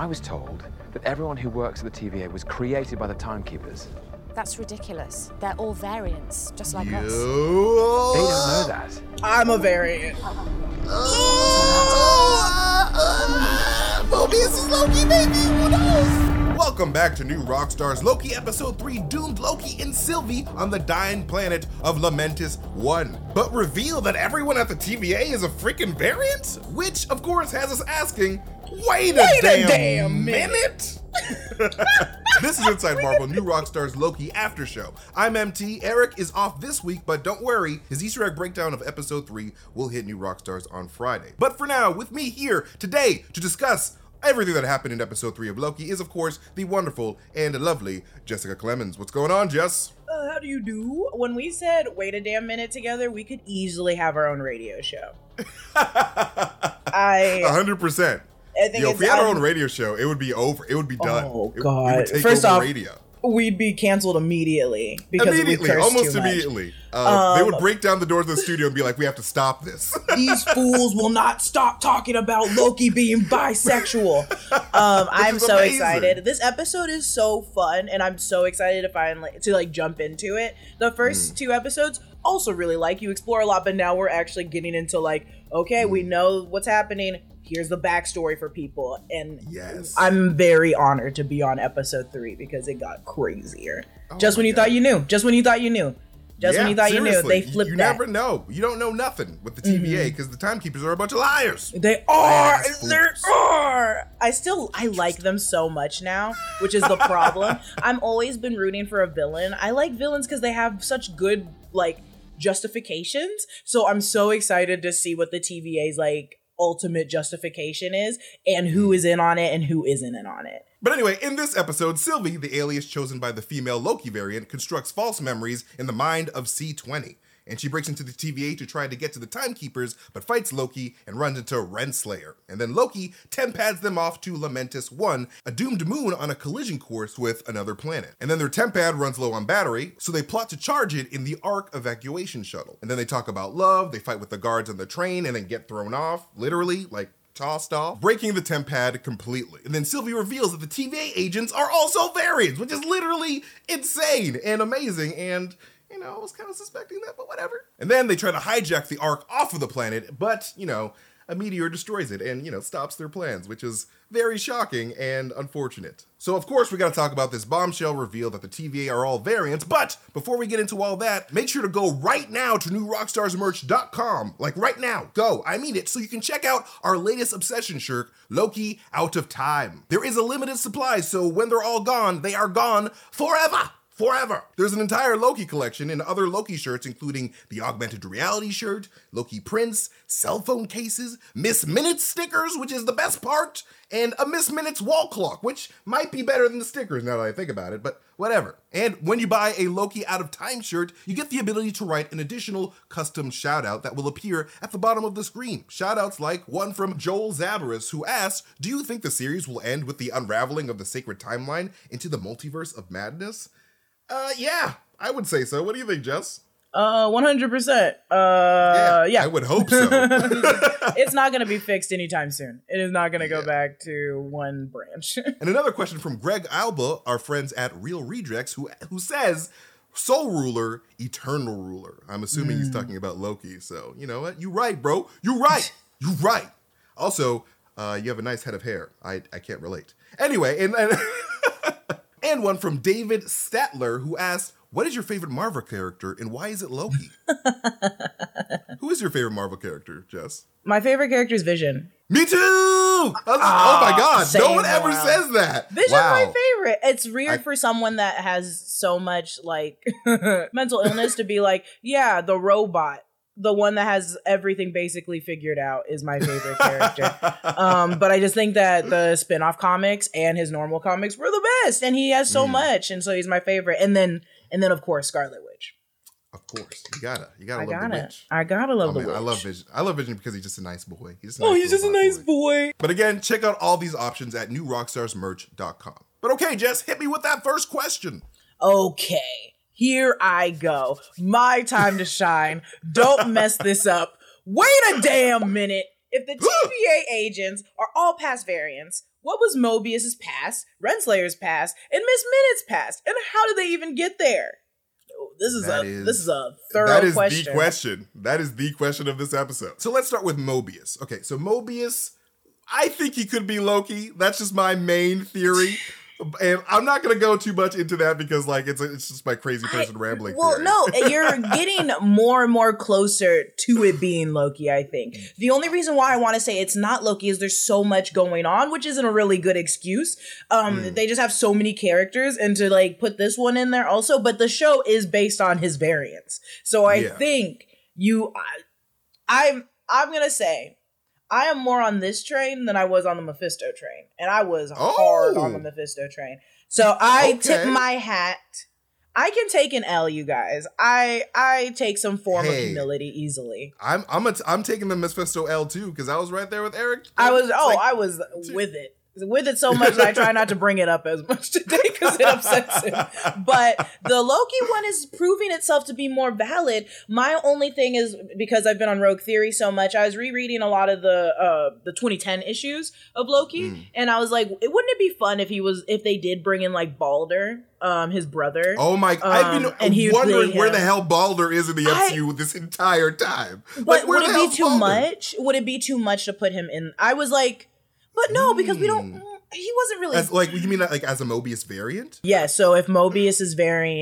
I was told that everyone who works at the TVA was created by the Timekeepers. That's ridiculous. They're all variants, just like us. They don't know that. I'm a variant. Mobius is Loki, baby! Who knows? Welcome back to New Rockstars Loki Episode 3, Doomed Loki and Sylvie on the dying planet of Lamentis 1. But reveal that everyone at the TVA is a freaking variant? Which, of course, has us asking, wait a damn minute? This is Inside Marvel, New Rockstars Loki After Show. I'm MT. Eric is off this week, but don't worry, his Easter egg breakdown of Episode 3 will hit New Rockstars on Friday. But for now, with me here today to discuss everything that happened in Episode 3 of Loki is, of course, the wonderful and lovely Jessica Clemens. What's going on, Jess? How do you do? When we said wait a damn minute together, we could easily have our own radio show. 100%. If we had our own radio show, it would be over. It would be done. Oh, God. It would take First over off, radio. We'd be canceled immediately because we cursed almost too much. immediately. They would break down the doors of the studio and be like, "We have to stop this." These fools will not stop talking about Loki being bisexual. I'm so amazing. excited. This episode is so fun, and I'm so excited to finally jump into it. The first two episodes also really like you explore a lot, but now we're actually getting into okay, we know what's happening. Here's the backstory for people, and yes. I'm very honored to be on episode 3 because it got crazier. Just when you thought you knew. Just when you thought you knew. Just when you thought you knew. They flipped You that. never know. You don't know nothing with the TVA because the Timekeepers are a bunch of liars. They are. Yes, They are. I like them so much now, which is the problem. I'm always been rooting for a villain. I like villains because they have such good justifications. So I'm so excited to see what the TVA's ultimate justification is and who is in on it and who isn't in on it. But anyway, in this episode, Sylvie, the alias chosen by the female Loki variant, constructs false memories in the mind of C-20. And she breaks into the TVA to try to get to the Timekeepers, but fights Loki and runs into Renslayer. And then Loki tempads them off to Lamentis 1, a doomed moon on a collision course with another planet. And then their tempad runs low on battery, so they plot to charge it in the Ark evacuation shuttle. And then they talk about love, they fight with the guards on the train, and then get thrown off, literally, tossed off, breaking the tempad completely. And then Sylvie reveals that the TVA agents are also variants, which is literally insane and amazing, and I was kind of suspecting that, but whatever. And then they try to hijack the Ark off of the planet, but, a meteor destroys it and, stops their plans, which is very shocking and unfortunate. So, of course, we got to talk about this bombshell reveal that the TVA are all variants, but before we get into all that, make sure to go right now to newrockstarsmerch.com. Right now, go. I mean it, so you can check out our latest obsession shirt, Loki Out of Time. There is a limited supply, so when they're all gone, they are gone forever. Forever. There's an entire Loki collection and other Loki shirts, including the augmented reality shirt, Loki prints, cell phone cases, Miss Minutes stickers, which is the best part, and a Miss Minutes wall clock, which might be better than the stickers now that I think about it, but whatever. And when you buy a Loki Out of Time shirt, you get the ability to write an additional custom shout out that will appear at the bottom of the screen. Shout outs like one from Joel Zabaris, who asks, "Do you think the series will end with the unraveling of the sacred timeline into the multiverse of madness?" Yeah, I would say so. What do you think, Jess? 100%. Yeah. I would hope so. It's not going to be fixed anytime soon. It is not going to go back to one branch. And another question from Greg Alba, our friends at Real Rejects, who says, Soul Ruler, Eternal Ruler. I'm assuming he's talking about Loki. So, you know what? You're right, bro. You're right. You're right. Also, you have a nice head of hair. I can't relate. Anyway, and one from David Statler, who asked, what is your favorite Marvel character and why is it Loki? Who is your favorite Marvel character, Jess? My favorite character is Vision. Me too! Oh my God, no one ever says that. Vision's my favorite. It's weird for someone that has so much mental illness to be the robot. The one that has everything basically figured out is my favorite character. But I just think that the spin-off comics and his normal comics were the best. And he has so much. And so he's my favorite. And then of course, Scarlet Witch. Of course. You gotta love the witch. I gotta love the witch. I love Vision. I love Vision because he's just a nice boy. He's just a nice boy. But again, check out all these options at newrockstarsmerch.com. But okay, Jess, hit me with that first question. Okay. Here I go. My time to shine. Don't mess this up. Wait a damn minute. If the TVA agents are all past variants, what was Mobius's past, Renslayer's past, and Miss Minutes' past, and how did they even get there? This is a thorough question. The question. That is the question of this episode. So let's start with Mobius. Okay, so Mobius, I think he could be Loki. That's just my main theory. And I'm not going to go too much into that because, like, it's just my crazy person rambling. Well, theory. no, you're getting more and more closer to it being Loki, I think. The only reason why I want to say it's not Loki is there's so much going on, which isn't a really good excuse. They just have so many characters, and to, like, put this one in there also. But the show is based on his variants. So I think I'm going to say, I am more on this train than I was on the Mephisto train. And I was hard on the Mephisto train. So I tip my hat. I can take an L, you guys. I take some form of humility easily. I'm taking the Mephisto L too, because I was right there with Eric. I was with it. With it so much that I try not to bring it up as much today because it upsets him. But the Loki one is proving itself to be more valid. My only thing is, because I've been on Rogue Theory so much, I was rereading a lot of the 2010 issues of Loki, and I was like, wouldn't it be fun if they did bring in like Balder, his brother? Oh my! I've been wondering where the hell Balder is in the MCU this entire time. But would it be too much? Would it be too much to put him in? I was like. But no, because we don't. He wasn't really like. You mean like as a Mobius variant? Yeah. So if Mobius is a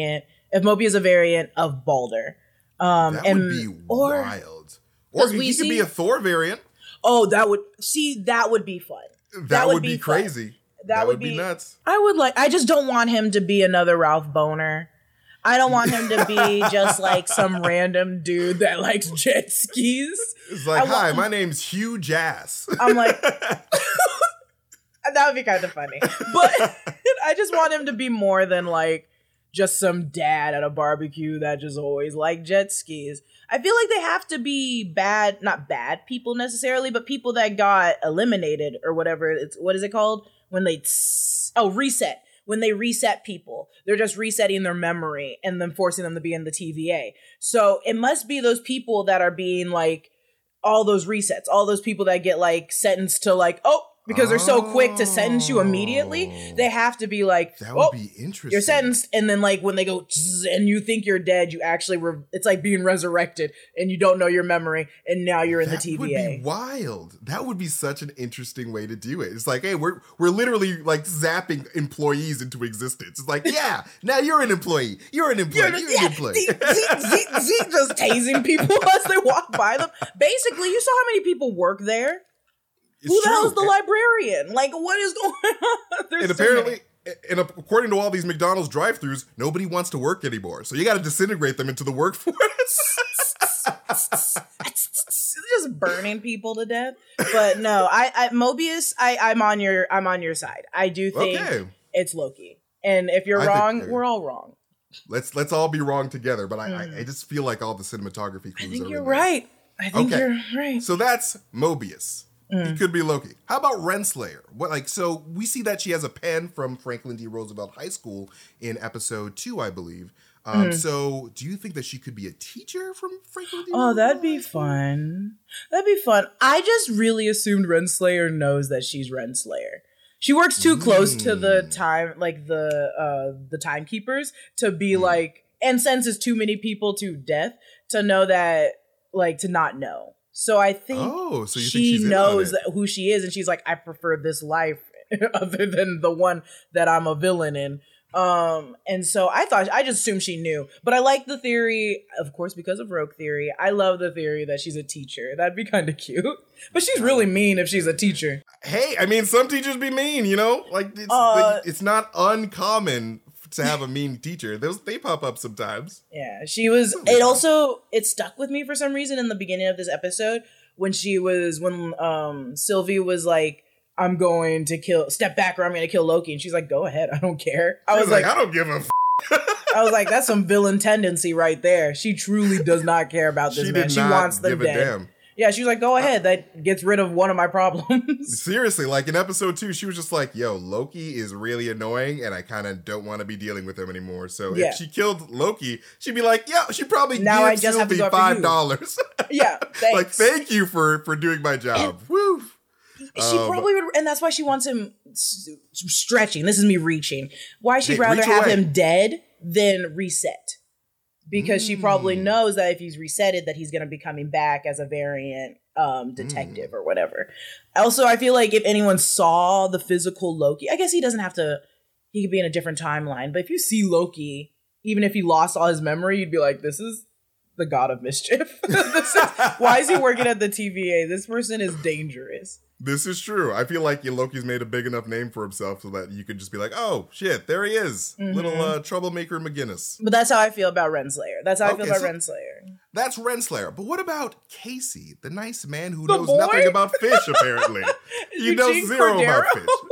variant of Balder, that would be wild. Or he could be a Thor variant. Oh, that would be fun. That would be crazy. That would be nuts. I just don't want him to be another Ralph Boner. I don't want him to be just like some random dude that likes jet skis. It's like, hi, my name's Hugh Jass. I'm like, that would be kind of funny. But I just want him to be more than like just some dad at a barbecue that just always liked jet skis. I feel like they have to be not bad people necessarily, but people that got eliminated or whatever. What is it called? When they, reset. When they reset people, they're just resetting their memory and then forcing them to be in the TVA. So it must be those people that are being like, all those resets, all those people that get like sentenced to like, because they're so quick to sentence you immediately, they have to be like, that would be interesting. You're sentenced, and then like when they go and you think you're dead, you actually it's like being resurrected, and you don't know your memory, and now you're in the TVA. That would be wild. That would be such an interesting way to do it. It's like, hey, we're literally like zapping employees into existence. It's like, yeah, now you're an employee. You're an employee. You're an employee. Zeke just tasing people as they walk by them. Basically, you saw how many people work there. Who the hell's the librarian? Like, what is going on? And apparently, according to all these McDonald's drive-thrus, nobody wants to work anymore. So you got to disintegrate them into the workforce. Just burning people to death. But no, Mobius, I'm on your side. I do think it's Loki. And if you're wrong, we're all wrong. Let's all be wrong together. But I just feel like all the cinematography clues I think are you're in there. right. I think you're right. So that's Mobius. He could be Loki. How about Renslayer? So we see that she has a pen from Franklin D. Roosevelt High School in episode 2, I believe. So do you think that she could be a teacher from Franklin D. Roosevelt? Oh, that'd be fun. That'd be fun. I just really assumed Renslayer knows that she's Renslayer. She works too close to the time, like the timekeepers, to be like, and sentences too many people to death to know that, like, to not know. So I think she knows who she is, and she's like, I prefer this life other than the one that I'm a villain in. And so I just assumed she knew. But I like the theory, of course, because of Rogue Theory. I love the theory that she's a teacher. That'd be kind of cute. But she's really mean if she's a teacher. Hey, I mean, some teachers be mean, you know? Like, it's not uncommon to have a mean teacher. They pop up sometimes. Yeah, she was. It stuck with me for some reason in the beginning of this episode when Sylvie was like, "I'm going to step back or I'm going to kill Loki," and she's like, "Go ahead, I don't care." I was like, "I don't give a." I was like, "That's some villain tendency right there." She truly does not care about this man. She wants them dead. Damn. Yeah, she was like, go ahead. That gets rid of one of my problems. Seriously, like in episode 2, she was just like, yo, Loki is really annoying and I kind of don't want to be dealing with him anymore. So if she killed Loki, she'd be like, yeah, she'd probably give Sylvie $5. Yeah, thanks. Like, thank you for doing my job. Woo. She probably would, and that's why she wants him stretching. This is me reaching. Why she'd rather have him dead than reset. Because she probably knows that if he's resetted, that he's going to be coming back as a variant detective or whatever. Also, I feel like if anyone saw the physical Loki, I guess he doesn't have to, he could be in a different timeline. But if you see Loki, even if he lost all his memory, you'd be like, this is the god of mischief. Why is he working at the TVA? This person is dangerous. This is true. I feel like Loki's made a big enough name for himself so that you could just be like, oh, shit, there he is. Little troublemaker McGinnis. But that's how I feel about Renslayer. That's how I feel about Renslayer. That's Renslayer. But what about Casey, the nice man who knows nothing about fish, apparently? He knows zero about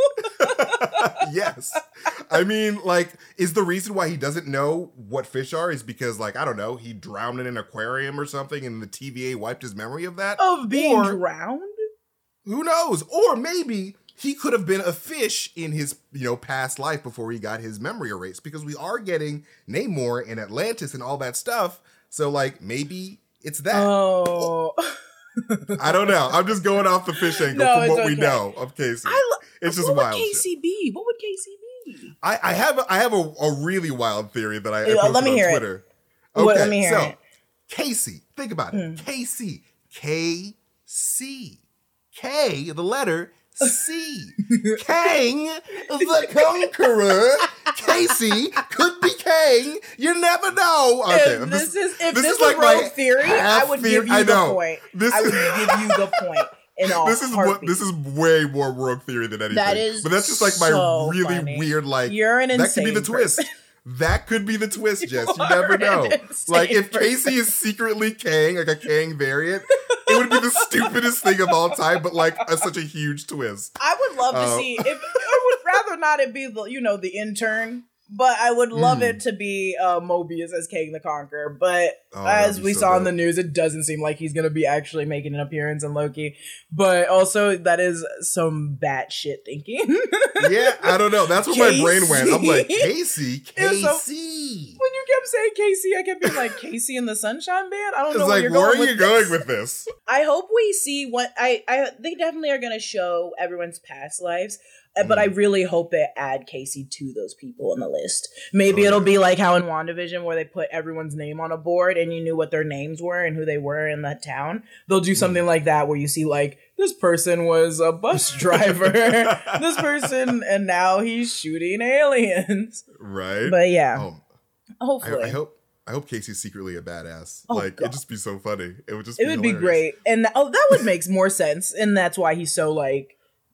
fish. Yes. I mean, like, is the reason why he doesn't know what fish are is because, like, I don't know, he drowned in an aquarium or something and the TVA wiped his memory of that? Of being drowned? Who knows? Or maybe he could have been a fish in his, past life before he got his memory erased, because we are getting Namor and Atlantis and all that stuff. So, like, maybe it's that. Oh. I don't know. I'm just going off the fish angle from what we know of Casey. It's just wild. What would Casey be? What would Casey be? I have a really wild theory that I posted let me on hear Twitter. It. Okay, let me hear it. Casey, think about it. Casey, K-C. K, the letter C. Kang the Conqueror. Casey could be Kang. You never know. Okay, if this is like my theory, I would give you the point. I would give you the point. This is way more rogue theory than anything. But that's just like my really weird, like, you're an insane that could be the twist. That could be the twist, Jess. You never know. Like, if Casey is secretly Kang, like a Kang variant, it would be the stupidest thing of all time, but like such a huge twist. I would love to see. I would rather not it be the intern, but I would love it to be Mobius as Kang the Conqueror. But as we saw in the news, it doesn't seem like he's going to be actually making an appearance in Loki. But also, that is some batshit thinking. Yeah, I don't know. That's where my brain went. I'm like, Casey. When you kept saying Casey, I kept being like, Casey and the Sunshine Band? I don't know where you're going with this. Where are you going with this? I hope we see what they definitely are going to show everyone's past lives. But I really hope they add Casey to those people on the list. Maybe it'll be like how in WandaVision where they put everyone's name on a board and you knew what their names were and who they were in that town. They'll do something like that where you see like, this person was a bus driver. This person, and now he's shooting aliens. Right. But yeah. Hopefully. I hope Casey's secretly a badass. It'd just be so funny. It would just be great. And that would make more sense. And that's why he's so like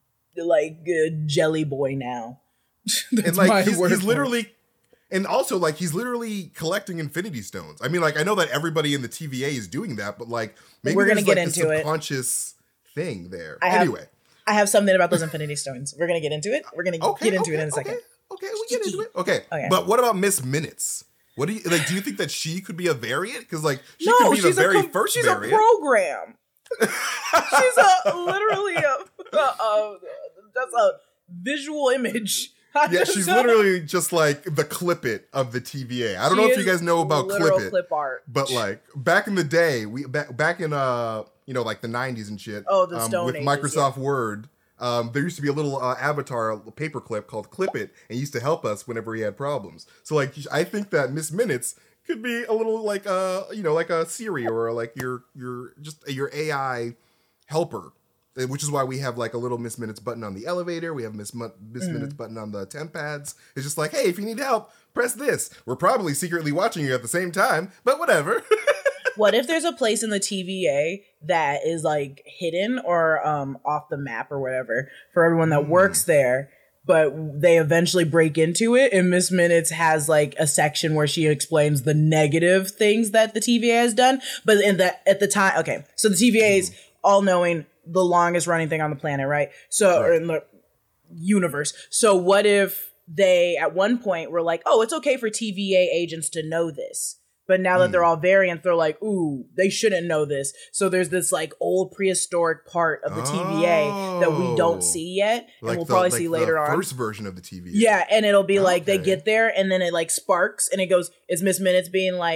jelly boy now. And like he's literally, and also like he's literally collecting Infinity Stones. I mean, like I know that everybody in the TVA is doing that, but like maybe we're gonna get like into a subconscious thing there. I have something about those Infinity Stones. We're gonna get into it. We're gonna get into it in a second. Okay, we get into it. Okay, but what about Miss Minutes? What do you like? Do you think that she could be a variant? Because like she could be the very first variant. She's a program. She's literally that's a visual image. Yeah, she's literally just like the Clip It of the TVA. I don't know if you guys know about Clip It, clip art. But like back in the day, back in like the 90s and shit. Oh, the Stone with Ages, Microsoft Word. There used to be a little avatar paperclip called Clip It, and used to help us whenever we had problems. So like, I think that Miss Minutes could be a little like like a Siri or like your AI helper, which is why we have like a little Miss Minutes button on the elevator. We have Miss Minutes button on the temp pads. It's just like, hey, if you need help, press this. We're probably secretly watching you at the same time, but whatever. What if there's a place in the TVA that is like hidden or off the map or whatever for everyone that works there, but they eventually break into it, and Miss Minutes has like a section where she explains the negative things that the TVA has done. But at the time, okay, so the TVA is all knowing, the longest running thing on the planet, right? So or in the universe. So what if they at one point were like, oh, it's okay for TVA agents to know this. But now that they're all variants, they're like, ooh, they shouldn't know this. So there's this like old prehistoric part of the TVA that we don't see yet. And like we'll probably see later on. First version of the TVA. Yeah, and it'll be like they get there and then it like sparks and it goes, it's Miss Minutes being like,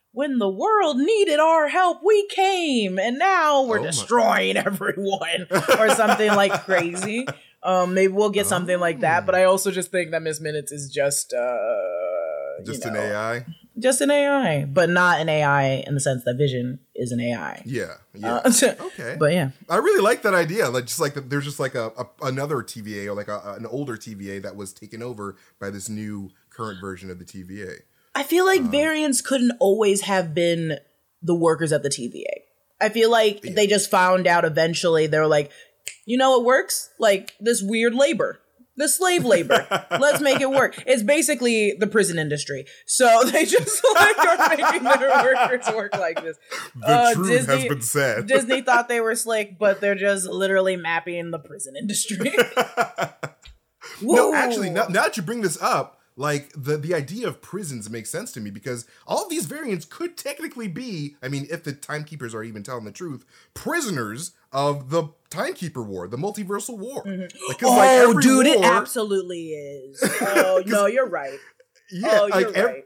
when the world needed our help, we came, and now we're destroying everyone, or something like crazy. Maybe we'll get something like that, but I also just think that Miss Minutes is just an AI? Just an AI, but not an AI in the sense that Vision is an AI. Yeah. Okay. But yeah. I really like that idea. Like, just like there's just like another TVA, or like an older TVA that was taken over by this new current version of the TVA. I feel like variants couldn't always have been the workers at the TVA. I feel like they just found out eventually. They were like, you know what works? Like this weird labor. The slave labor. Let's make it work. It's basically the prison industry. So they just like are making their workers work like this. The truth has been said. Disney thought they were slick, but they're just literally mapping the prison industry. No, actually, now that you bring this up, like the idea of prisons makes sense to me, because all of these variants could technically be, I mean, if the timekeepers are even telling the truth, prisoners of the Timekeeper War, the Multiversal War. Mm-hmm. Dude, it absolutely is. Oh, no, you're right. Yeah, you're right.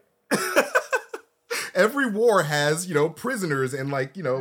Every war has, prisoners and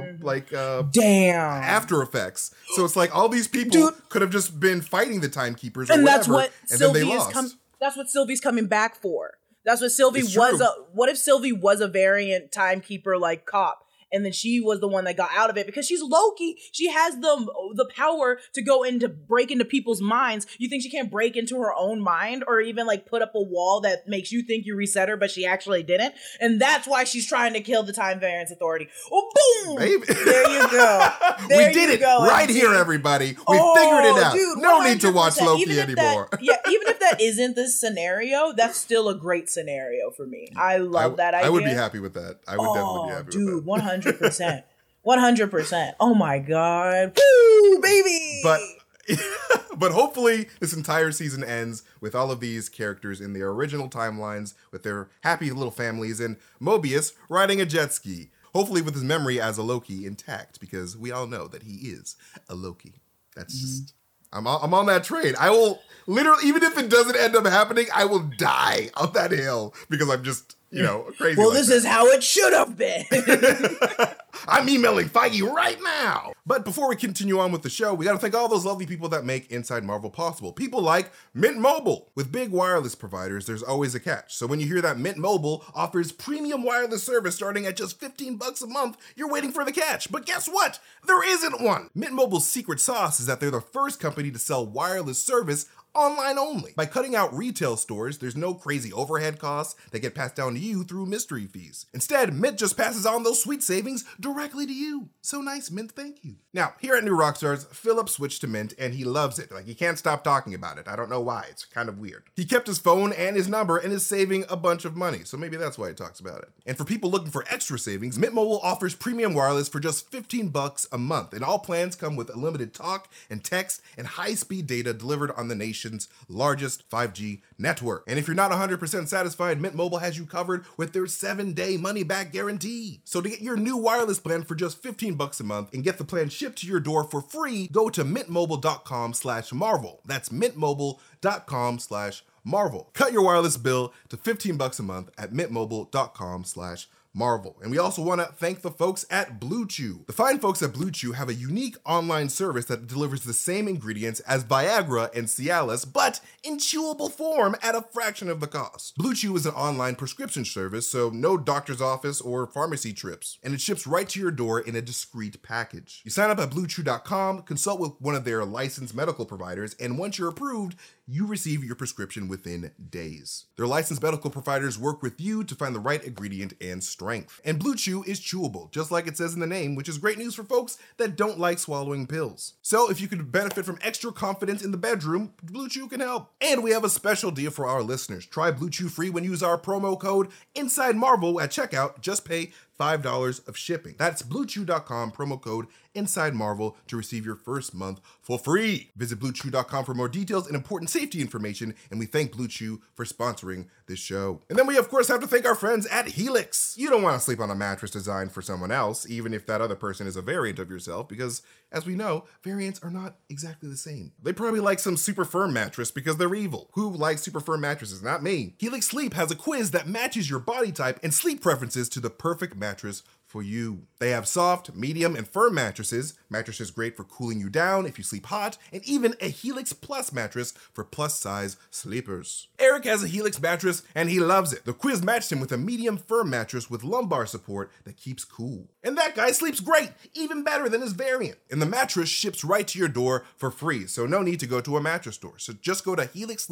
damn, after effects. So it's like all these people could have just been fighting the timekeepers, or and whatever, that's what and Sylvie then they lost. That's what Sylvie's coming back for. That's what Sylvie It's was. true. What if Sylvie was a variant timekeeper like cop? And then she was the one that got out of it because she's Loki. She has the power to go break into people's minds. You think she can't break into her own mind, or even like put up a wall that makes you think you reset her, but she actually didn't? And that's why she's trying to kill the Time Variance Authority. Oh, boom! Baby. There you go. We did it right here, everybody. We figured it out. Dude, no need to watch 100%. Loki anymore. Even if that isn't the scenario, that's still a great scenario for me. I love that idea. I would be happy with that. I would definitely be happy with that. 100%. 100%. Oh my God. Woo, baby. But hopefully this entire season ends with all of these characters in their original timelines with their happy little families, and Mobius riding a jet ski. Hopefully with his memory as a Loki intact, because we all know that he is a Loki. That's just... I'm on that train. I will literally, even if it doesn't end up happening, I will die on that hill because I'm just, crazy. Well, like this that. is how it should have been. I'm emailing Feige right now. But before we continue on with the show, we got to thank all those lovely people that make Inside Marvel possible. People like Mint Mobile. With big wireless providers, there's always a catch. So when you hear that Mint Mobile offers premium wireless service starting at just $15 a month, you're waiting for the catch. But guess what? There isn't one. Mint Mobile's secret sauce is that they're the first company to sell wireless service online only. By cutting out retail stores, there's no crazy overhead costs that get passed down to you through mystery fees. Instead, Mint just passes on those sweet savings directly to you. So nice, Mint, thank you. Now, here at New Rockstars, Philip switched to Mint and he loves it. Like, he can't stop talking about it. I don't know why. It's kind of weird. He kept his phone and his number and is saving a bunch of money. So maybe that's why he talks about it. And for people looking for extra savings, Mint Mobile offers premium wireless for just $15 a month. And all plans come with unlimited talk and text and high-speed data delivered on the nation's largest 5G network. And if you're not 100% satisfied, Mint Mobile has you covered with their 7-day money-back guarantee. So to get your new wireless plan for just $15 a month and get the plan shipped to your door for free, go to mintmobile.com/Marvel. That's mintmobile.com/Marvel. Cut your wireless bill to $15 a month at mintmobile.com/Marvel. And we also want to thank the folks at Blue Chew. The fine folks at Blue Chew have a unique online service that delivers the same ingredients as Viagra and Cialis, but in chewable form at a fraction of the cost. Blue Chew is an online prescription service, so no doctor's office or pharmacy trips, and it ships right to your door in a discreet package. You sign up at BlueChew.com, consult with one of their licensed medical providers, and once you're approved, you receive your prescription within days. Their licensed medical providers work with you to find the right ingredient and strength. And Blue Chew is chewable, just like it says in the name, which is great news for folks that don't like swallowing pills. So if you could benefit from extra confidence in the bedroom, Blue Chew can help. And we have a special deal for our listeners. Try Blue Chew free when you use our promo code InsideMarvel at checkout. Just pay $5 of shipping. That's BlueChew.com, promo code InsideMarvel to receive your first month for free. Visit BlueChew.com for more details and important safety information, and we thank Blue Chew for sponsoring this show. And then we, of course, have to thank our friends at Helix. You don't want to sleep on a mattress designed for someone else, even if that other person is a variant of yourself, because, as we know, variants are not exactly the same. They probably like some super firm mattress because they're evil. Who likes super firm mattresses? Not me. Helix Sleep has a quiz that matches your body type and sleep preferences to the perfect mattress for you. They have soft, medium, and firm mattresses great for cooling you down if you sleep hot, and even a Helix Plus mattress for plus-size sleepers. Eric has a Helix mattress, and he loves it. The quiz matched him with a medium firm mattress with lumbar support that keeps cool. And that guy sleeps great, even better than his variant. And the mattress ships right to your door for free, so no need to go to a mattress store. So just go to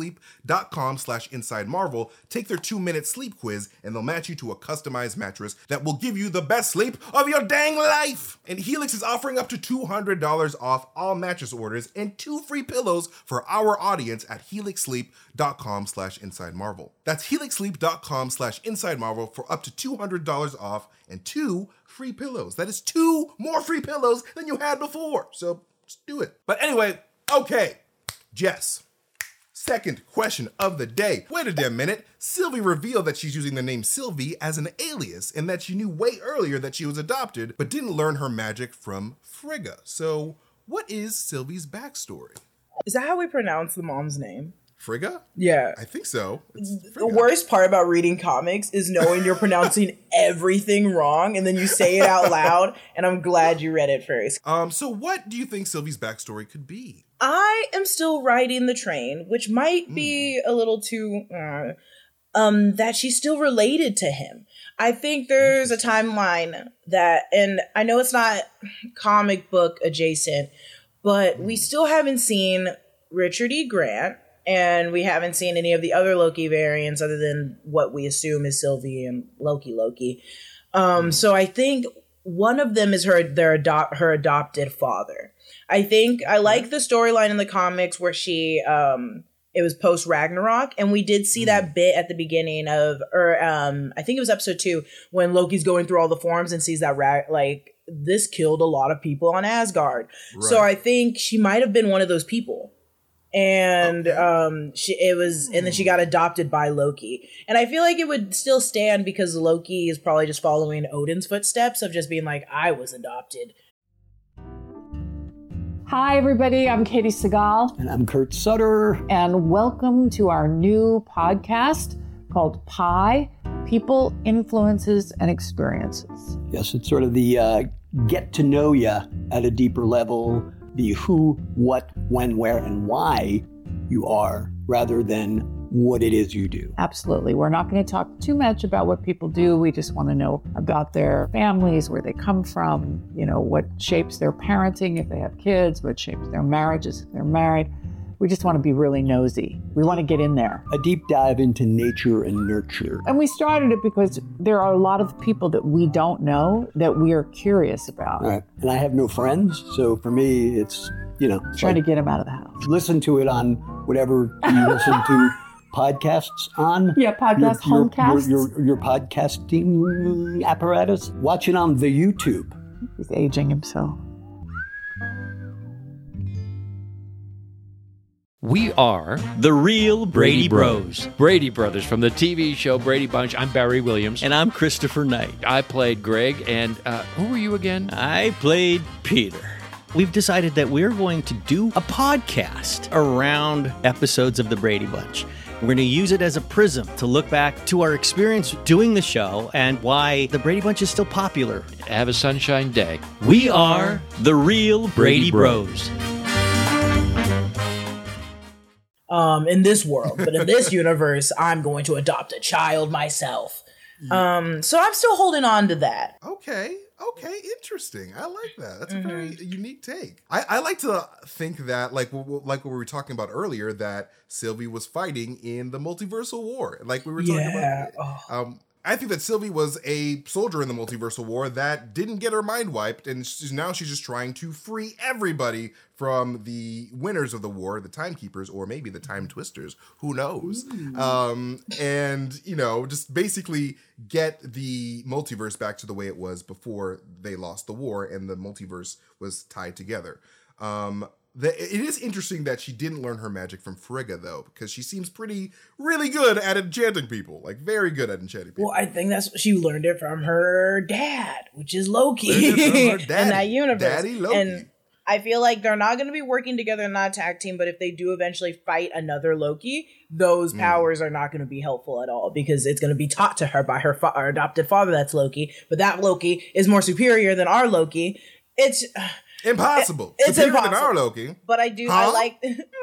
helixsleep.com/InsideMarvel, take their 2-minute sleep quiz, and they'll match you to a customized mattress that will give you the best sleep of your dang life. And Helix is offering up to $200 off all mattress orders and 2 free pillows for our audience at helixsleep.com/InsideMarvel. That's helixsleep.com/InsideMarvel for up to $200 off and 2 free pillows. That is 2 more free pillows than you had before. So just do it. But anyway, okay, Jess. Second question of the day. Wait a damn minute. Sylvie revealed that she's using the name Sylvie as an alias and that she knew way earlier that she was adopted, but didn't learn her magic from Frigga. So what is Sylvie's backstory? Is that how we pronounce the mom's name? Frigga? Yeah. I think so. The worst part about reading comics is knowing you're pronouncing everything wrong and then you say it out loud, and I'm glad you read it first. So what do you think Sylvie's backstory could be? I am still riding the train, which might be a little too, that she's still related to him. I think there's a timeline that, and I know it's not comic book adjacent, but we still haven't seen Richard E. Grant, and we haven't seen any of the other Loki variants other than what we assume is Sylvie and Loki. So I think one of them is her adopted father. I think I like the storyline in the comics where she, it was post Ragnarok, and we did see that bit at the beginning of, I think it was episode 2 when Loki's going through all the forms and sees that this killed a lot of people on Asgard. Right. So I think she might have been one of those people. And then she got adopted by Loki. And I feel like it would still stand because Loki is probably just following Odin's footsteps of just being like, I was adopted. Hi, everybody. I'm Katie Segal. And I'm Kurt Sutter. And welcome to our new podcast called Pi, People, Influences, and Experiences. Yes, it's sort of the get to know you at a deeper level, the who, what, when, where, and why you are, rather than what it is you do. Absolutely. We're not going to talk too much about what people do. We just want to know about their families, where they come from, what shapes their parenting if they have kids, what shapes their marriages if they're married. We just want to be really nosy. We want to get in there. A deep dive into nature and nurture. And we started it because there are a lot of people that we don't know that we are curious about. Right. And I have no friends, so for me, it's, trying to get them out of the house. Listen to it on whatever you listen to podcasts on. Yeah, homecasts. Your podcasting apparatus. Watch it on the YouTube. He's aging himself. We are the real Brady Bros. Brady Brothers from the TV show Brady Bunch. I'm Barry Williams. And I'm Christopher Knight. I played Greg, and who were you again? I played Peter. We've decided that we're going to do a podcast around episodes of the Brady Bunch. We're going to use it as a prism to look back to our experience doing the show and why the Brady Bunch is still popular. Have a sunshine day. We are the real Brady Bros. In this world, but in this universe, I'm going to adopt a child myself. So I'm still holding on to that. Okay, interesting. I like that. That's a very unique take. I like to think that, like what we were talking about earlier, that Sylvie was fighting in the multiversal war. Like we were talking about. I think that Sylvie was a soldier in the multiversal war that didn't get her mind wiped, and now she's just trying to free everybody from the winners of the war, the Timekeepers, or maybe the Time Twisters. Who knows? And, just basically get the multiverse back to the way it was before they lost the war and the multiverse was tied together. It is interesting that she didn't learn her magic from Frigga, though, because she seems really good at enchanting people, like very good at enchanting people. Well, I think she learned it from her dad, which is Loki, in that universe. Daddy Loki. And I feel like they're not going to be working together in that tag team, but if they do eventually fight another Loki, those powers are not going to be helpful at all because it's going to be taught to her by her adopted father that's Loki, but that Loki is more superior than our Loki. It's impossible. It's superior impossible. Than our Loki. But I like...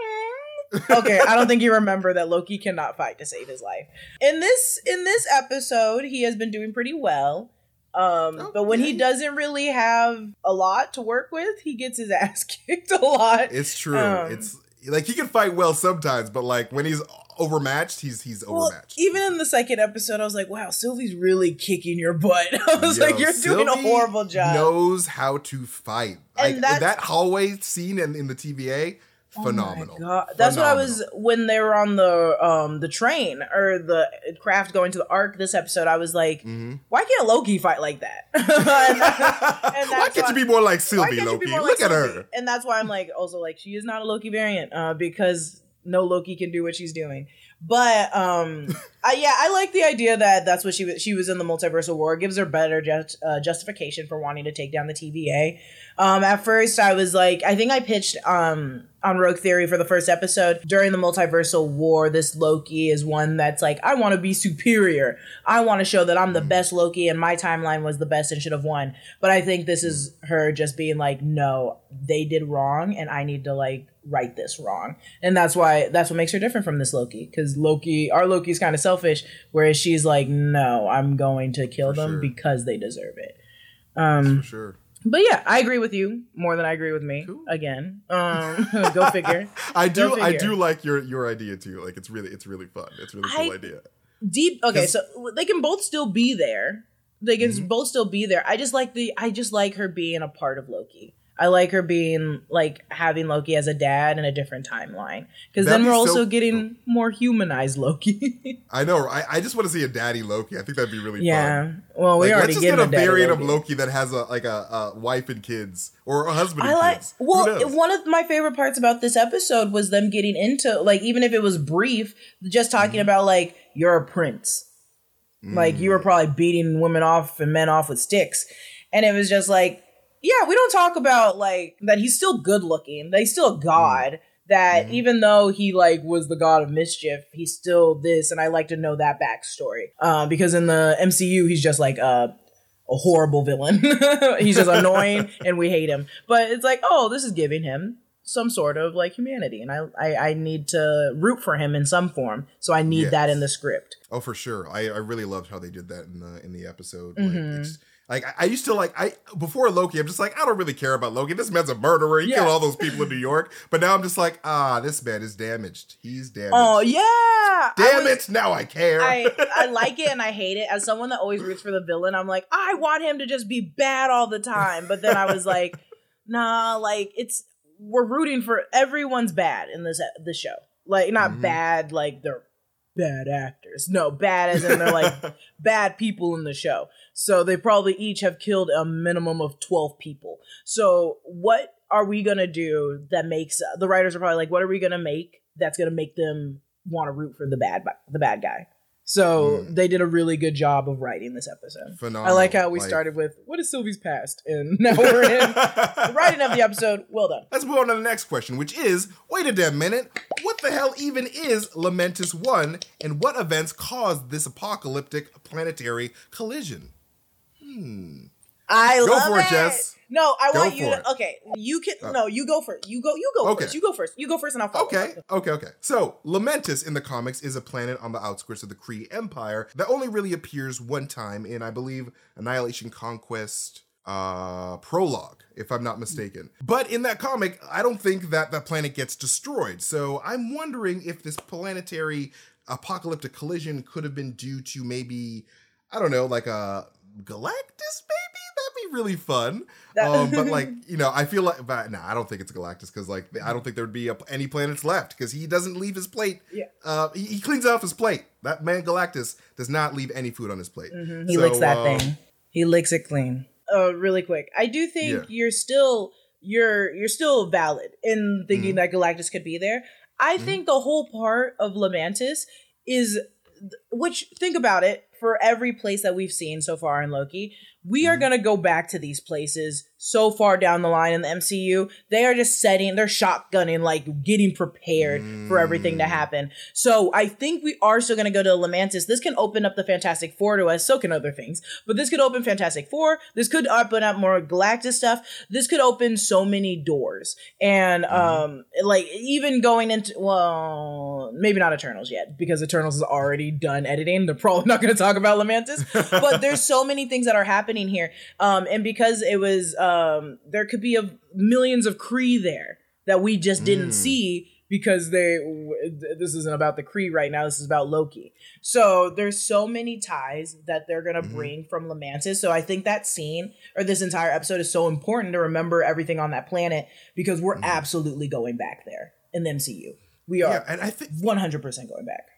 Okay, I don't think you remember that Loki cannot fight to save his life. In this episode, he has been doing pretty well. But when he doesn't really have a lot to work with, he gets his ass kicked a lot. It's true. It's like he can fight well sometimes, but like when he's overmatched, he's overmatched. Even in the second episode, I was like, wow, Sylvie's really kicking your butt. I was like, you're doing a horrible job. Knows how to fight. And that hallway scene in the TVA, phenomenal. Oh my God. That's what I was when they were on the train or the craft going to the Ark this episode. I was like, why can't Loki fight like that? and why can't you be more like Sylvie, Loki? Look at her. And that's why I'm like, also like, she is not a Loki variant because no Loki can do what she's doing. But I like the idea that that's what she was in the multiversal war. It gives her better justification for wanting to take down the TVA. At first, I was like, I think I pitched on Rogue Theory for the first episode during the multiversal war. This Loki is one that's like, I want to be superior. I want to show that I'm the best Loki, and my timeline was the best and should have won. But I think this is her just being like, no, they did wrong, and I need to like right this wrong. And that's what makes her different from this Loki, because our Loki's kind of selfish, whereas she's like, no, I'm going to kill them because they deserve it. For sure. But yeah, I agree with you more than I agree with me. Cool. Again, go figure. I do like your idea too. Like it's really fun. It's a really cool idea. Okay, so they can both still be there. They can both still be there. I just like her being a part of Loki. I like her being like having Loki as a dad in a different timeline, because then we're also getting more humanized Loki. I know. I just want to see a daddy Loki. I think that'd be really fun. Yeah. Well, we already let's just get a variant of Loki that has a wife and kids or a husband and kids. Well, one of my favorite parts about this episode was them getting into, like, even if it was brief, just talking about like, you're a prince. Like you were probably beating women off and men off with sticks, and it was just like, yeah, we don't talk about like that he's still good looking, that he's still a god, that even though he like was the god of mischief, he's still this, and I like to know that backstory. Because in the MCU, he's just like a horrible villain. He's just annoying and we hate him. But it's like, oh, this is giving him some sort of like humanity, and I need to root for him in some form. So I need that in the script. Oh, for sure. I really loved how they did that in the episode. Like, I used to before Loki, I'm just like, I don't really care about Loki. This man's a murderer. He killed all those people in New York. But now I'm just like, this man is damaged. He's damaged. Oh, yeah. Damn it. Now I care. I like it and I hate it. As someone that always roots for the villain, I'm like, I want him to just be bad all the time. But then I was like, nah, like, we're rooting for everyone's bad in this show. Like, not bad, like they're bad actors. No, bad as in they're like bad people in the show. So they probably each have killed a minimum of 12 people. So what are we going to do that makes the writers are probably like, what are we going to make that's going to make them want to root for the bad guy? So they did a really good job of writing this episode. Phenomenal. I like how we started with, what is Sylvie's past? And now we're in the writing of the episode. Well done. Let's move on to the next question, which is, wait a damn minute. What the hell even is Lamentis 1, and what events caused this apocalyptic planetary collision? I go love for it, Jess. No, I go want you to. Okay, you can. No, you go first. You go first. You go first. You go first, and I'll follow. Okay. So, Lamentis in the comics is a planet on the outskirts of the Kree Empire that only really appears one time in, I believe, Annihilation Conquest prologue, if I'm not mistaken. But in that comic, I don't think that the planet gets destroyed. So I'm wondering if this planetary apocalyptic collision could have been due to maybe, I don't know, like a Galactus, maybe? That'd be really fun. But like, I feel like, I don't think it's Galactus, because like, I don't think there would be any planets left, because he doesn't leave his plate. Yeah. He cleans off his plate. That man Galactus does not leave any food on his plate. He licks that thing. He licks it clean. Really quick, I do think you're still valid in thinking that Galactus could be there. I think the whole part of Lamentis is, which, think about it, for every place that we've seen so far in Loki, we are going to go back to these places so far down the line in the MCU. They are just they're shotgunning, like getting prepared for everything to happen. So I think we are still going to go to Lamentis. This can open up the Fantastic Four to us. So can other things. But this could open Fantastic Four. This could open up more Galactus stuff. This could open so many doors. And like even going into, well, maybe not Eternals yet, because Eternals is already done editing. They're probably not going to talk about Lamentis. But there's so many things that are happening here. And because it was, there could be millions of Kree there that we just didn't see because this isn't about the Kree right now. This is about Loki. So there's so many ties that they're going to bring from Lamentis. So I think that scene or this entire episode is so important to remember everything on that planet because we're absolutely going back there in the MCU. We are and I think 100% going back.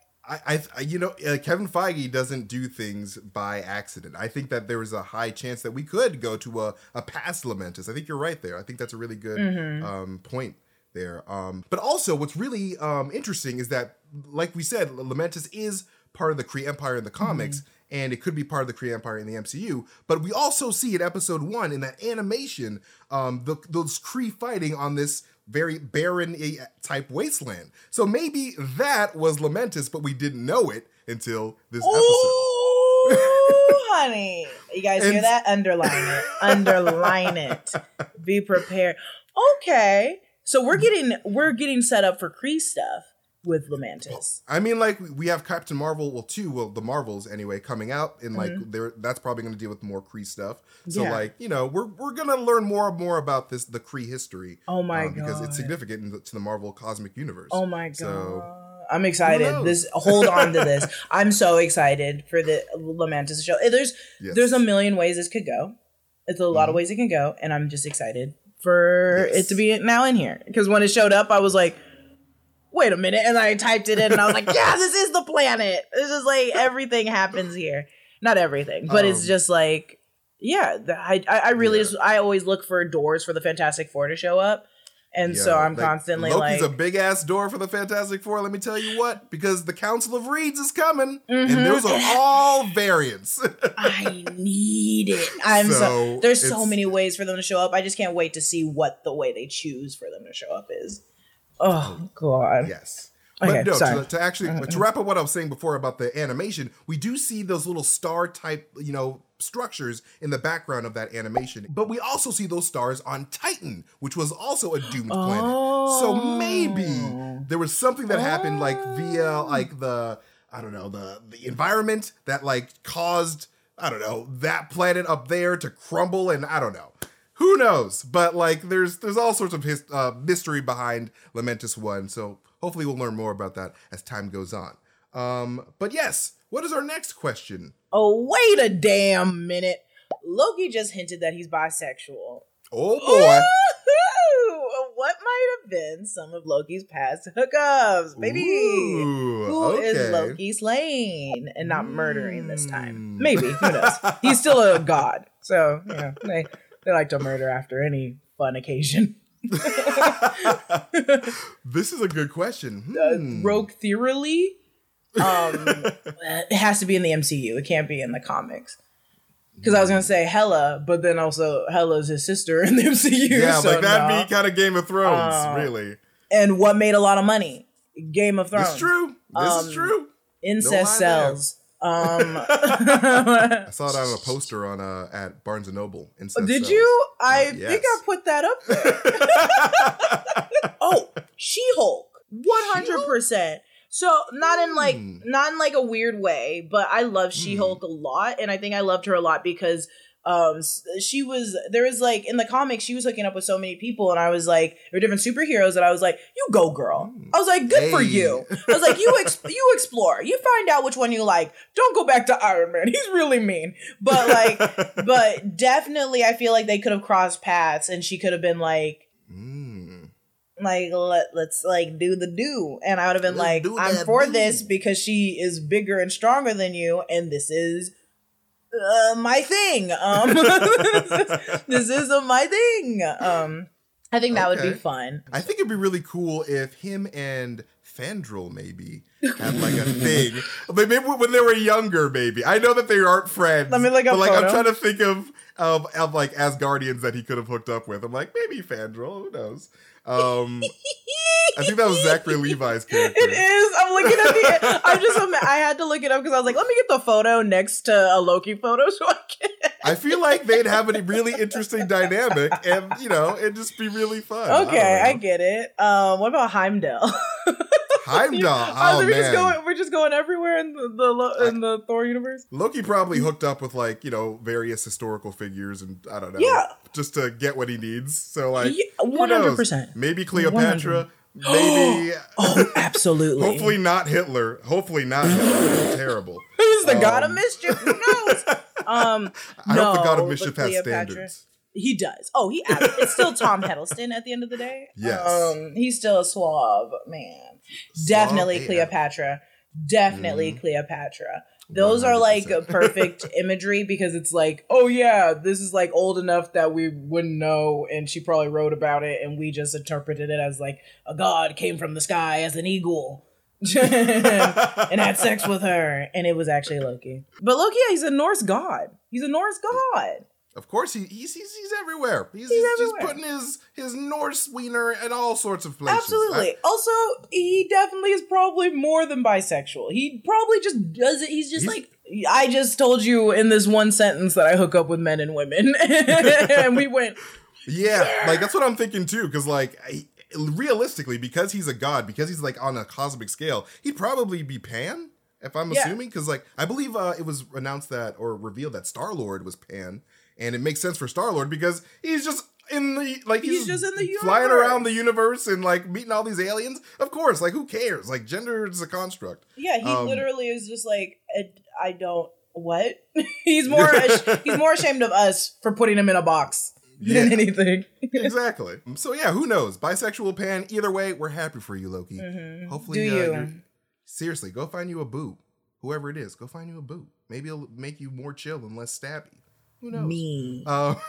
Kevin Feige doesn't do things by accident. I think that there is a high chance that we could go to a past Lamentis. I think you're right there. I think that's a really good point there. But also what's really interesting is that, like we said, Lamentis is part of the Kree Empire in the comics, and it could be part of the Kree Empire in the MCU. But we also see in episode 1 in that animation, those Kree fighting on this very barren type wasteland. So maybe that was Lamentis, but we didn't know it until this episode. Oh, honey. You guys hear that? Underline it. Underline it. Be prepared. Okay. So we're getting set up for Kree stuff with Lamentis. I mean, like, we have Captain Marvel, the Marvels anyway, coming out, and like that's probably going to deal with more Kree stuff. So like, we're going to learn more about the Kree history. Oh my god, because it's significant to the Marvel cosmic universe. Oh my god. So, I'm excited. Hold on to this. I'm so excited for the Lamentis show. There's a million ways this could go. It's a lot of ways it can go, and I'm just excited for it to be now in here. Because when it showed up, I was like, wait a minute. And I typed it in and I was like, yeah, this is the planet. This is like everything happens here. Not everything, but it's just like, yeah, I always look for doors for the Fantastic Four to show up. And so I'm constantly Loki's a big ass door for the Fantastic Four. Let me tell you what, because the Council of Reeds is coming, and those are all variants. I need it. There's so many ways for them to show up. I just can't wait to see what the way they choose for them to show up is. Oh God. Yes. But no, to wrap up what I was saying before about the animation, we do see those little star type, structures in the background of that animation. But we also see those stars on Titan, which was also a doomed planet. So maybe there was something that happened like via like the environment that like caused, that planet up there to crumble, and I don't know. Who knows? But like there's all sorts of mystery behind Lamentis 1. So hopefully we'll learn more about that as time goes on. But yes, what is our next question? Oh, wait a damn minute. Loki just hinted that he's bisexual. Oh boy. Ooh, what might have been some of Loki's past hookups? Baby. Who is Loki slaying and not murdering this time? Maybe. Who knows? He's still a god. So, they like to murder after any fun occasion. This is a good question. Rogue Theory? It has to be in the MCU. It can't be in the comics. Because I was going to say Hela, but then also Hela's his sister in the MCU. Yeah, so like that'd be kind of Game of Thrones, really. And what made a lot of money? Game of Thrones. It's true. This is true. Incest sells. I saw it on a poster on at Barnes and Noble. Did you? I think I put that up there. Oh, She-Hulk, 100%. So not in like a weird way, but I love She-Hulk a lot, and I think I loved her a lot because there was like in the comics she was hooking up with so many people, and I was like, there were different superheroes, and I was like, you go girl. I was like, good for you. I was like, you explore, you find out which one you like. Don't go back to Iron Man, he's really mean. But definitely I feel like they could have crossed paths, and she could have been like like let's like do the do, and I would have been like, I'm for this because she is bigger and stronger than you, and this is my thing. This is my thing. I think that would be fun. I think it'd be really cool if him and Fandral maybe had like a thing. Maybe when they were younger, maybe. I know that they aren't friends. Let me look up but like photo. I'm trying to think of like Asgardians that he could have hooked up with. I'm like, maybe Fandral, who knows? I think that was Zachary Levi's character. It is. I'm looking at I had to look it up because I was like, let me get the photo next to a Loki photo so I can. I feel like they'd have a really interesting dynamic, and it'd just be really fun. Okay, I get it. What about Heimdall? Heimdall. Oh man, we're just going everywhere in the Thor universe. Loki probably hooked up with like various historical figures, and I don't know, just to get what he needs. So like, 100%, maybe Cleopatra. 100%. Maybe. Absolutely. Hopefully not Hitler. It's terrible. Who's the god of mischief? Who knows? I hope the god of mischief has standards. He does. Oh, it's still Tom Hiddleston at the end of the day. Yes. He's still a suave man. Definitely Cleopatra. Definitely Cleopatra. Those 100%. Are like perfect imagery because it's like, oh yeah, this is like old enough that we wouldn't know, and she probably wrote about it, and we just interpreted it as like a god came from the sky as an eagle and had sex with her, and it was actually Loki. But Loki, he's a Norse god. He's a Norse god. Of course, he's everywhere. He's putting his Norse wiener in all sorts of places. Absolutely. Also, he definitely is probably more than bisexual. He probably just does it. He's like, I just told you in this one sentence that I hook up with men and women. And we went. Yeah, like that's what I'm thinking too. Because like realistically, because he's a god, because he's like on a cosmic scale, he'd probably be pan, if I'm assuming. Because like I believe it was announced that or revealed that Star-Lord was pan. And it makes sense for Star-Lord because he's just in the he's just in the universe, flying around the universe and like meeting all these aliens. Of course, like who cares? Like gender is a construct. Yeah, he literally is just like I don't what. he's more ashamed of us for putting him in a box than anything. Exactly. So yeah, who knows? Bisexual pan. Either way, we're happy for you, Loki. Mm-hmm. Hopefully, seriously, go find you a boo. Whoever it is, go find you a boo. Maybe it'll make you more chill and less stabby. Who knows? Me.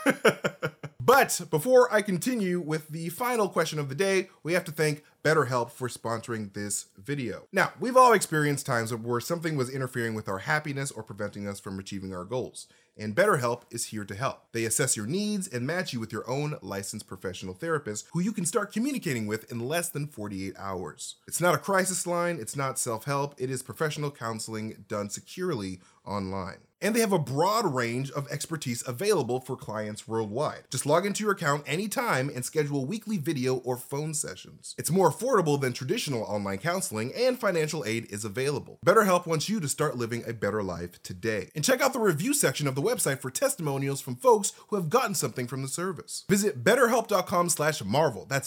But before I continue with the final question of the day, we have to thank BetterHelp for sponsoring this video. Now, we've all experienced times where something was interfering with our happiness or preventing us from achieving our goals. And BetterHelp is here to help. They assess your needs and match you with your own licensed professional therapist who you can start communicating with in less than 48 hours. It's not a crisis line, it's not self-help, it is professional counseling done securely online. And they have a broad range of expertise available for clients worldwide. Just log into your account anytime and schedule weekly video or phone sessions. It's more affordable than traditional online counseling, and financial aid is available. BetterHelp wants you to start living a better life today. And check out the review section of the website for testimonials from folks who have gotten something from the service. Visit betterhelp.com/Marvel. That's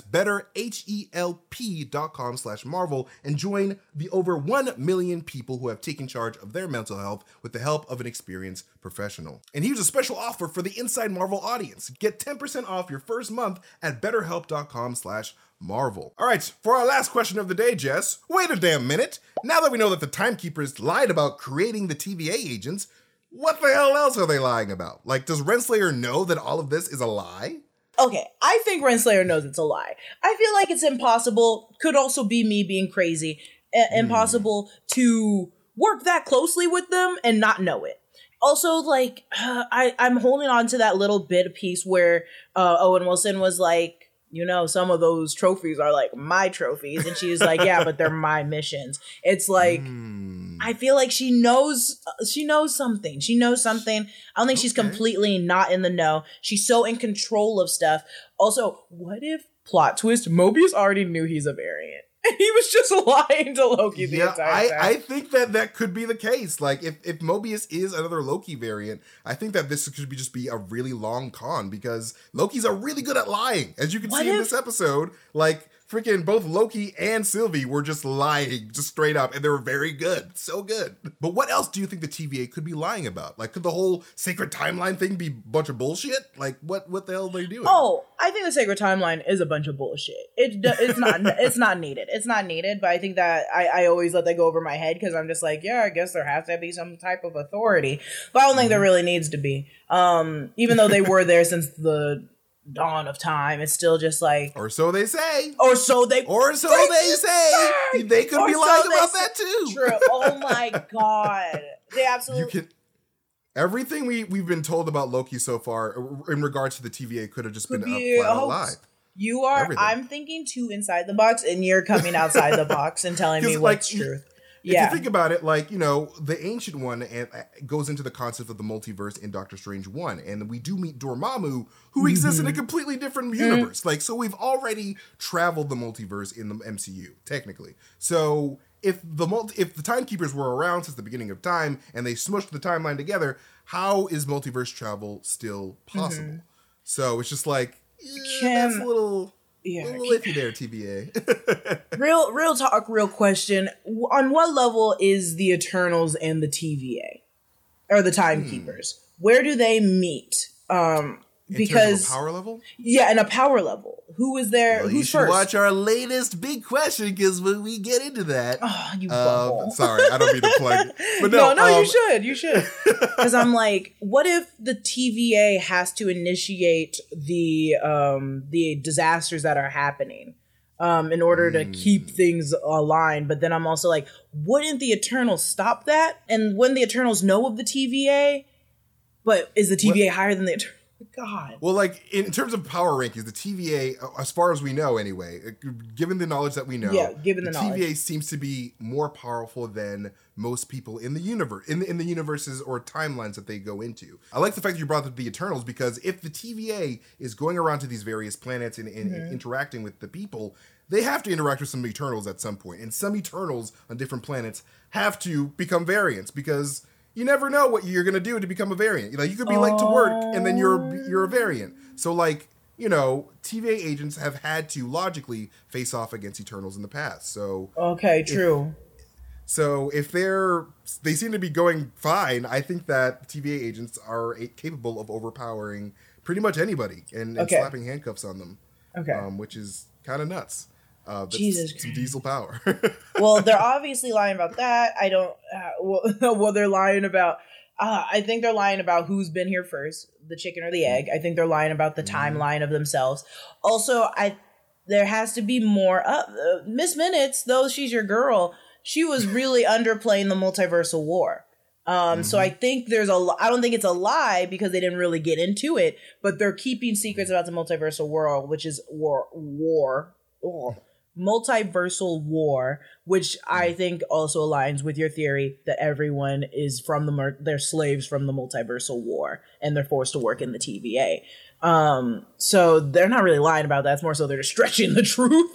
betterhelp.com/Marvel and join the over 1 million people who have taken charge of their mental health with the help of an experienced professional. And here's a special offer for the Inside Marvel audience. Get 10% off your first month at betterhelp.com/Marvel. All right, for our last question of the day, Jess, wait a damn minute. Now that we know that the Timekeepers lied about creating the TVA agents, what the hell else are they lying about? Like, does Renslayer know that all of this is a lie? Okay, I think Renslayer knows it's a lie. I feel like it's impossible, could also be me being crazy, impossible to work that closely with them and not know it. Also, like, I'm holding on to that little bit of piece where Owen Wilson was like, some of those trophies are like my trophies. And she was like, yeah, but they're my missions. It's like, I feel like she knows something. She knows something. I don't think she's completely not in the know. She's so in control of stuff. Also, what if, plot twist, Mobius already knew he's a variant? He was just lying to Loki the entire time. I think that could be the case. Like, if Mobius is another Loki variant, I think that this could be a really long con because Loki's are really good at lying. As you can see in this episode, like, freaking both Loki and Sylvie were just lying, just straight up, and they were very good. So good. But what else do you think the TVA could be lying about? Like, could the whole sacred timeline thing be a bunch of bullshit? Like, what the hell are they doing? Oh, I think the sacred timeline is a bunch of bullshit. It's not it's not needed. It's not needed, but I think that I always let that go over my head because I'm just like, yeah, I guess there has to be some type of authority. But I don't think there really needs to be. Even though they were there since the dawn of time. It's still just like, Or so they say. or so they They say. They could Or be so lying they about say. that too. True. Oh my god. They absolutely. You can. Everything we've been told about Loki so far in regards to the TVA could have just Could been be a flat a out hoax. lie. You are. Everything. I'm thinking too inside the box, and you're coming outside the box and telling me 'Cause, what's like, truth. If Yeah. you think about it, like, you know, the Ancient One goes into the concept of the multiverse in Doctor Strange 1, and we do meet Dormammu, who exists in a completely different universe. Like, so we've already traveled the multiverse in the MCU, technically. So if the Timekeepers were around since the beginning of time, and they smushed the timeline together, how is multiverse travel still possible? So it's just like, that's a little iffy there, TVA. Real talk, real question. On what level is the Eternals and the TVA? Or the Timekeepers? Where do they meet? In Because terms of a power level? yeah, in a power level. Who is there? Well, you who's should first? watch our latest big question, because when we get into that, Oh, you bubble. sorry, I don't mean to plug it. But no, you should. Because I'm like, what if the TVA has to initiate the disasters that are happening in order to keep things aligned? But then I'm also like, wouldn't the Eternals stop that? And wouldn't the Eternals know of the TVA? But is the TVA higher than the Eternals? God. Well, like, in terms of power rankings, the TVA, as far as we know anyway, given the knowledge that we know, given the knowledge. TVA seems to be more powerful than most people in the universe, in the universes or timelines that they go into. I like the fact that you brought up the Eternals, because if the TVA is going around to these various planets and interacting with the people, they have to interact with some Eternals at some point. And some Eternals on different planets have to become variants, because you never know what you're gonna do to become a variant. Like, you could be late to work and then you're a variant. So, like, you know, TVA agents have had to logically face off against Eternals in the past. So Okay, true. if they seem to be going fine, I think that TVA agents are capable of overpowering pretty much anybody and slapping handcuffs on them. Okay, which is kind of nuts. Jesus some diesel power. Well, they're obviously lying about that. I don't. Well, they're lying about. I think they're lying about who's been here first, the chicken or the egg. I think they're lying about the timeline of themselves. Also, there has to be more. Miss Minutes, though she's your girl, she was really underplaying the multiversal war. So I think I don't think it's a lie, because they didn't really get into it, but they're keeping secrets about the multiversal world, which is multiversal war, which I think also aligns with your theory that everyone is from they're slaves from the multiversal war, and they're forced to work in the TVA. So they're not really lying about that. It's more so they're just stretching the truth.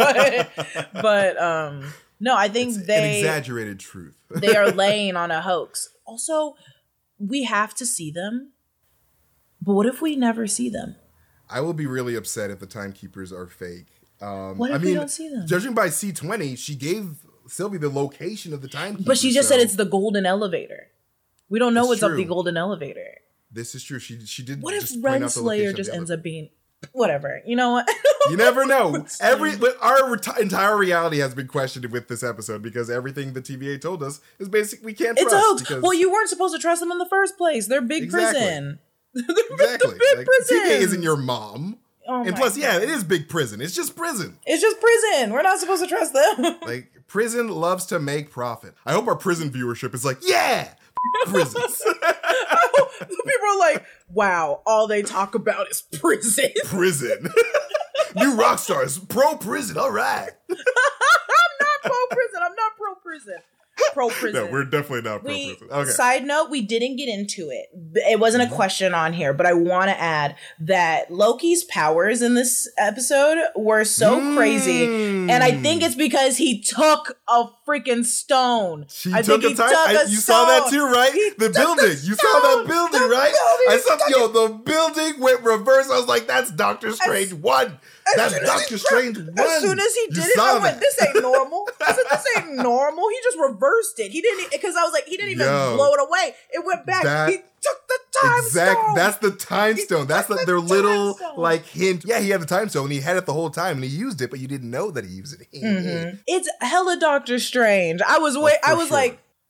but no, I think an exaggerated truth. They are laying on a hoax. Also, we have to see them. But what if we never see them? I will be really upset if the Timekeepers are fake. What if we don't see them? Judging by C20, she gave Sylvie the location of the Timekeepers. But she just said it's the golden elevator. We don't know what's up the golden elevator. This is true. She did. What if just point out the Renslayer location just of the ends up being whatever? You know what? You never know. But our entire reality has been questioned with this episode, because everything the TVA told us is basically we can't trust. It's a hoax. Because, Well, you weren't supposed to trust them in the first place. They're big prison. Exactly. Big prison. TVA isn't your mom. Oh and plus, it is big prison. It's just prison. It's just prison. We're not supposed to trust them. Like, prison loves to make profit. I hope our prison viewership is like, yeah, prisons. People are like, wow, all they talk about is prison. Prison. New rock stars, pro-prison, all right. I'm not pro-prison. I'm not pro-prison. Pro-prison. No, we're definitely not pro-prison. Okay. Side note, we didn't get into it. It wasn't a question on here, but I want to add that Loki's powers in this episode were so crazy. And I think it's because he took a freaking stone. You saw that too, right? The building. You saw that building, right? The building went reverse. I was like, that's Doctor Strange 1. That's Doctor Strange 1. As soon as he did it, I went, this ain't normal. I said, this ain't normal. He just reversed it. He didn't, because I was like, he didn't even blow it away. It went back. He took the time stone. That's the time stone. That's their little like hint. Yeah, he had the time stone. He had it the whole time, and he used it, but you didn't know that he used it. It's hella Doctor Strange. I was like,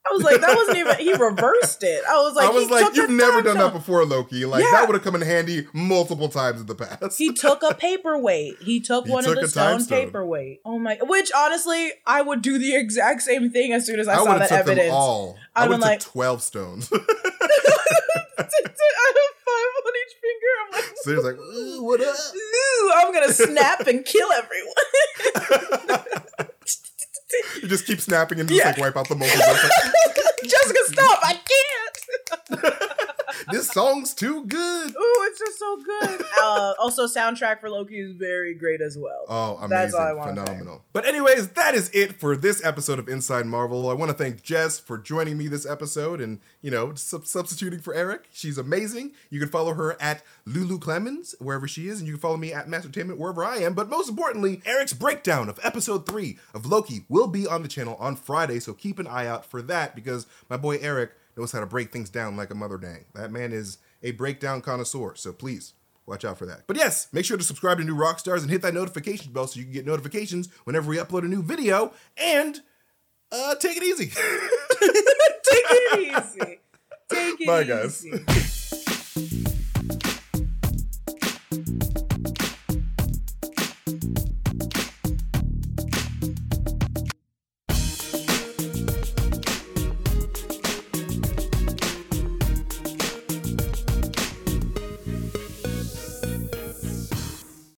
I was like, that wasn't even, he reversed it. I was like, you've never done that before, Loki. Like, that would have come in handy multiple times in the past. He took a paperweight. He took one of the stone paperweight. Oh my, which honestly, I would do the exact same thing as soon as I saw that evidence. I would have took 12 stones. I have 5 on each finger. I'm like, so he's like, ooh, what up? Ooh, I'm going to snap and kill everyone. You just keep snapping and just like wipe out the multiverse. Jessica, stop! I can't. This song's too good. Ooh, it's just so good. Also, soundtrack for Loki is very great as well. Oh, amazing. That's all I want. Phenomenal. But anyways, that is it for this episode of Inside Marvel. I want to thank Jess for joining me this episode and, you know, substituting for Eric. She's amazing. You can follow her at Lulu Clemens, wherever she is, and you can follow me at Mastertainment, wherever I am. But most importantly, Eric's breakdown of episode 3 of Loki will be on the channel on Friday, so keep an eye out for that, because my boy Eric knows how to break things down like a mother dang. That man is a breakdown connoisseur, so please watch out for that. But yes, make sure to subscribe to New Rockstars and hit that notification bell so you can get notifications whenever we upload a new video. And take it easy. Take it easy. Take it Bye, easy. guys.